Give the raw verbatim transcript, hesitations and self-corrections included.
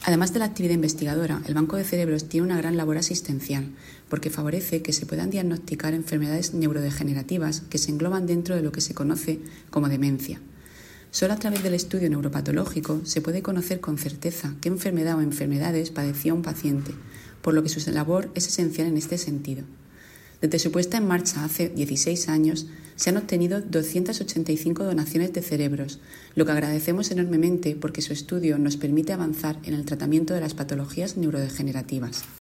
Además de la actividad investigadora, el Banco de Cerebros tiene una gran labor asistencial, porque favorece que se puedan diagnosticar enfermedades neurodegenerativas que se engloban dentro de lo que se conoce como demencia. Solo a través del estudio neuropatológico se puede conocer con certeza qué enfermedad o enfermedades padecía un paciente, por lo que su labor es esencial en este sentido. Desde su puesta en marcha hace dieciséis años, se han obtenido doscientas ochenta y cinco donaciones de cerebros, lo que agradecemos enormemente porque su estudio nos permite avanzar en el tratamiento de las patologías neurodegenerativas.